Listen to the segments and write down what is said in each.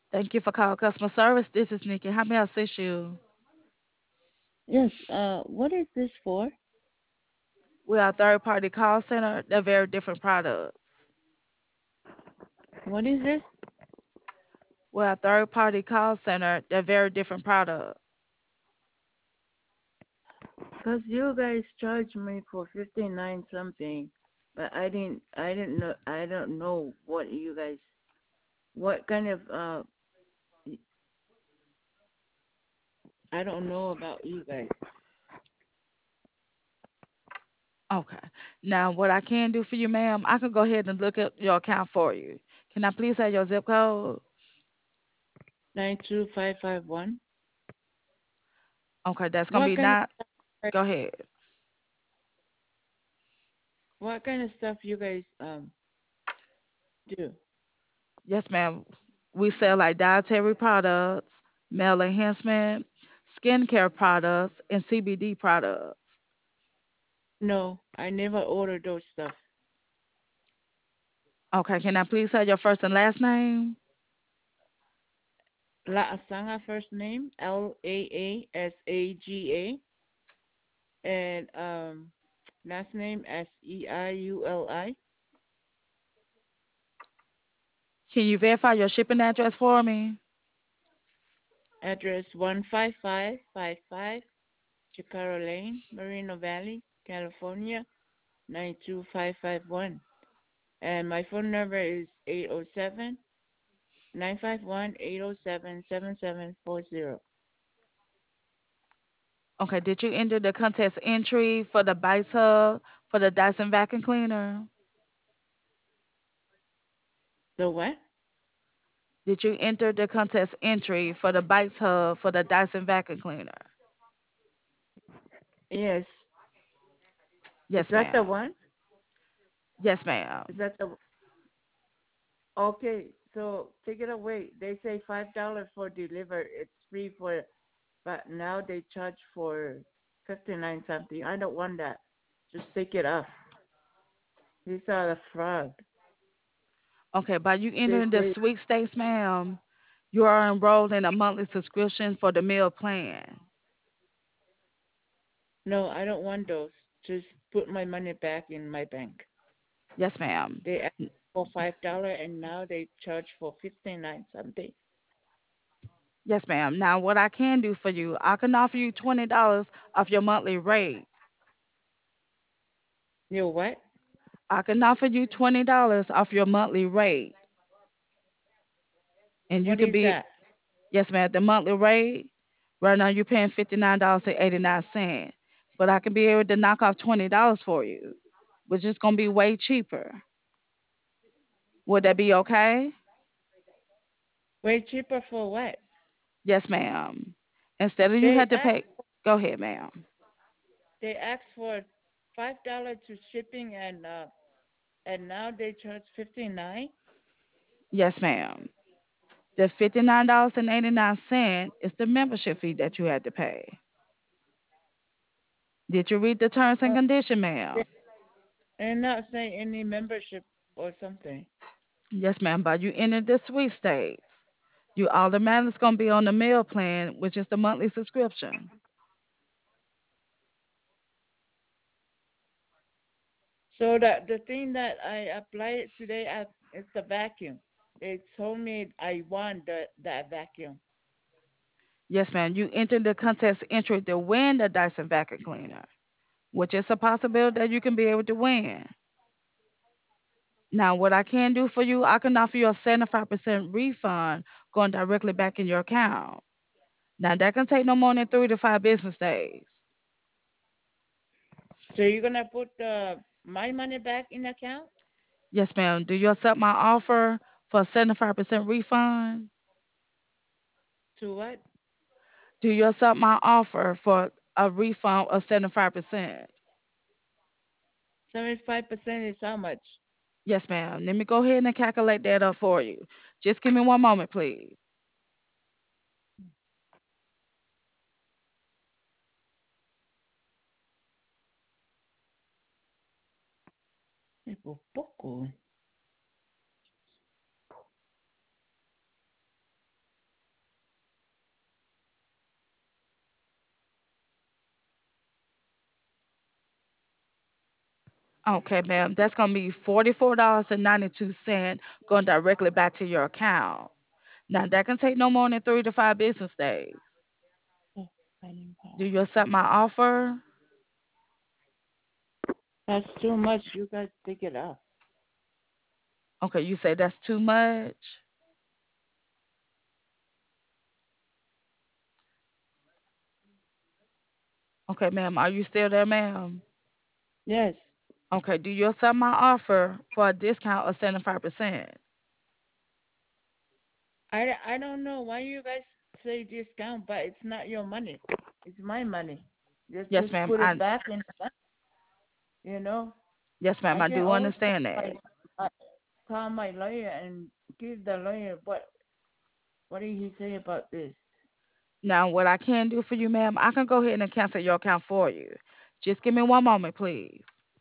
Thank you for calling customer service. This is Nikki. How may I assist you? Yes, what is this for? We are a third party call center. They're very different products. What is this? We're a third party call center. They're very different products. Because you guys charged me for 59 something, but I don't know what you guys, what kind of, I don't know about you guys. Okay. Now, what I can do for you, ma'am, I can go ahead and look at your account for you. Can I please have your zip code? 92551. Okay, that's gonna What be kind of, not. Go ahead. what kind of stuff you guys, do? Yes, ma'am. We sell like dietary products, male enhancement, skincare products, and CBD products. No, I never ordered those stuff. Okay, can I please have your first and last name? La Asanga first name, Laasaga, and, last name Seiuli. Can you verify your shipping address for me? Address 15555 Chicaro Lane, Moreno Valley, California 92551. And my phone number is 807-951-807-7740. Okay, did you enter the contest entry for the Bites Hub for the Dyson vacuum cleaner? The what? Did you enter the contest entry for the Bites Hub for the Dyson vacuum cleaner? Yes. Is Yes, that the ma'am. one? Yes, ma'am. Is that the Okay, so take it away. They say $5 for deliver. It's free for, but now they charge for 59 something. I don't want that. Just take it off. These are the fraud. Okay, by you They entering the say sweepstakes, ma'am, you are enrolled in a monthly subscription for the meal plan. no, I don't want those. Just put my money back in my bank. Yes, ma'am. They asked for $5 and now they charge for 59 something. Yes, ma'am. Now, what I can do for you, I can offer you $20 off your monthly rate. You know what? I can offer you $20 off your monthly rate. And you What can is be, that? yes, ma'am, the monthly rate, right now you're paying $59.89. But I can be able to knock off $20 for you, which is going to be way cheaper. Would that be okay? Way cheaper for what? Yes, ma'am. Instead of you They had to ask pay, go ahead, ma'am. they ask for $5 to shipping and now they charge 59. Yes, ma'am. The $59.89 is the membership fee that you had to pay. Did you read the terms and Uh, condition, they, ma'am? they're not saying any membership or something. Yes, ma'am. But you entered the sweepstakes. You automatically going to be on the meal plan, which is the monthly subscription. So that the thing that I applied today is the vacuum. They told me I won that vacuum. Yes, ma'am. You entered the contest entry to win the Dyson vacuum cleaner, which is a possibility that you can be able to win. Now, what I can do for you, I can offer you a 75% refund going directly back in your account. Now, that can take no more than 3 to 5 business days. So you're gonna put my money back in account Yes, ma'am. Do you accept my offer for a 75% refund? to what? Do you accept my offer for a refund of 75%? 75% is how much? Yes, ma'am. Let me go ahead and calculate that up for you. Just give me one moment, please. Eh, por poco. Okay, ma'am. That's gonna be $44.92 going directly back to your account. Now that can take no more than 3 to 5 business days. Oh, signing Do power. you accept my offer? That's too much. You guys take it off. Okay, you say that's too much. Okay, ma'am. Are you still there, ma'am? Yes. Okay, do you accept my offer for a discount of 75%? I don't know why you guys say discount, but it's not your money. It's my money. Yes, Just ma'am. put it back in the bank, you know. Yes, ma'am. I I can do always understand that. uh, call my lawyer and give the lawyer what did he say about this? Now, what I can do for you, ma'am, I can go ahead and cancel your account for you. Just give me one moment, please.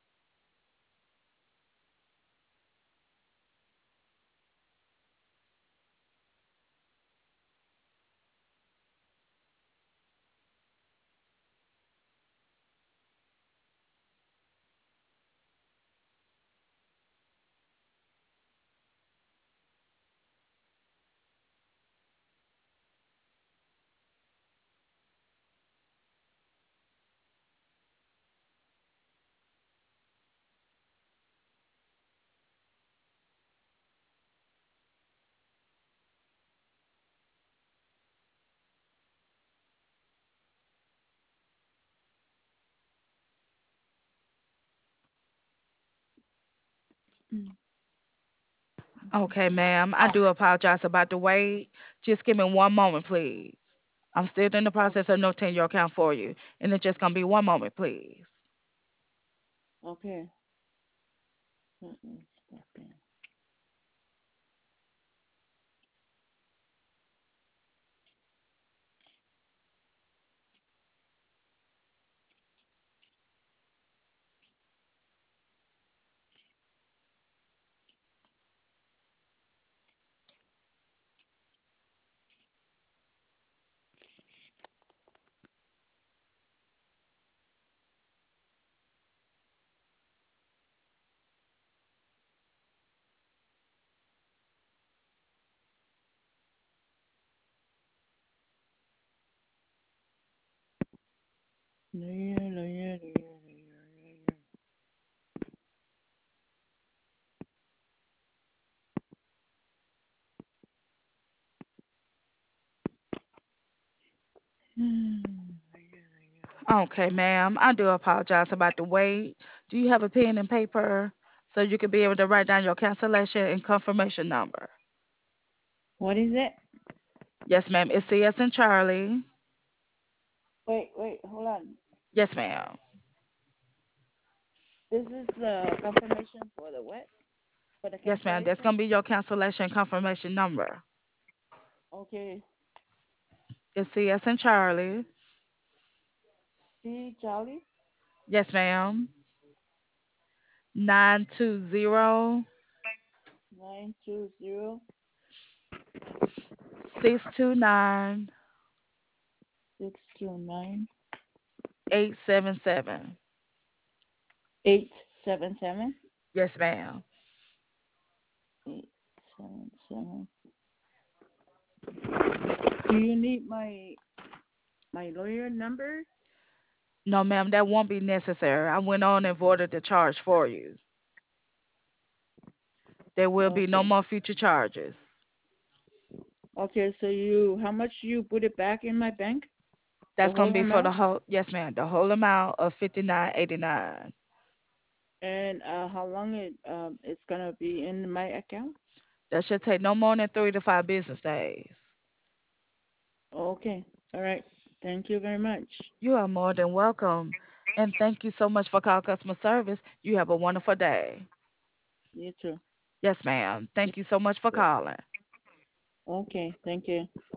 Mm. Okay, ma'am. I do apologize about the wait. Just give me one moment, please. I'm still in the Oh, process of notating your account for you, and it's just gonna be one moment, please. okay. Let me step in. Lawyer, lawyer, lawyer, lawyer, lawyer. Okay, ma'am. I do apologize about the wait. Do you have a pen and paper so you can be able to write down your cancellation and confirmation number? What is it? Yes, ma'am. It's CS and Charlie. Wait, hold on. Yes, ma'am. This is the confirmation for the what? For the Yes, ma'am. That's cancellation? gonna be your cancellation confirmation number. Okay. It's CS and Charlie. C Charlie Yes, ma'am. 920 920 629 629 877. 877 Yes, ma'am. 877. Do you need my lawyer number? No, ma'am, that won't be necessary. I went on and voided the charge for you. There will be no Okay. more future charges. Okay, so how much you put it back in my bank? The That's gonna whole be for the amount? whole, yes, ma'am, the whole amount of 59.89. And how long it's gonna be in my account? That should take no more than 3 to 5 business days. Okay. All right. Thank you very much. You are more than welcome. And thank you so much for calling customer service. You have a wonderful day. You too. Yes, ma'am. You Thank you so much for too. calling. Okay. Thank you.